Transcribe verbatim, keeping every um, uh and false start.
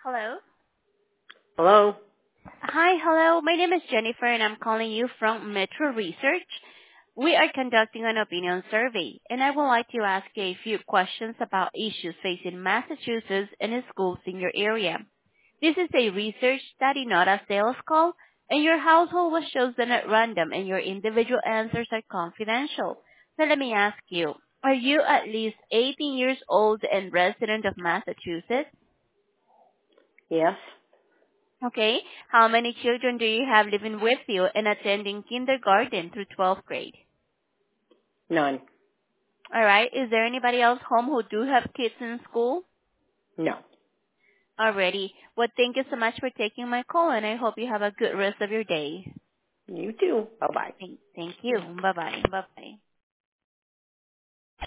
Hello. Hello? Hi, hello. My name is Jennifer, and I'm calling you from Metro Research. We are conducting an opinion survey, and I would like to ask you a few questions about issues facing Massachusetts and schools in your area. This is a research study, not a sales call, and your household was chosen at random, and your individual answers are confidential. So let me ask you, are you at least eighteen years old and resident of Massachusetts? Yes? Okay. How many children do you have living with you and attending kindergarten through twelfth grade? None. All right. Is there anybody else home who do have kids in school? No. Already. Well, thank you so much for taking my call, and I hope you have a good rest of your day. You too. Bye-bye. Thank, thank you. Bye-bye. Bye-bye.